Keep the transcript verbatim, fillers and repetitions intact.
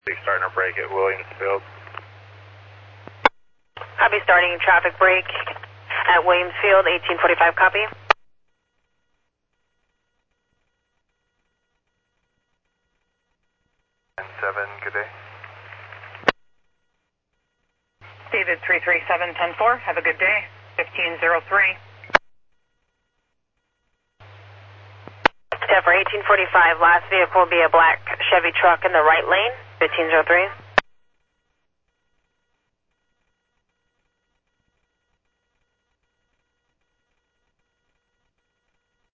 Starting a break at Williamsfield. Copy, starting traffic break at Williamsfield, eighteen forty-five, copy. seven, good day. David three three seven one zero four, have a good day. fifteen oh three. Step for eighteen forty-five, last vehicle will be a black Chevy truck in the right lane, fifteen oh three.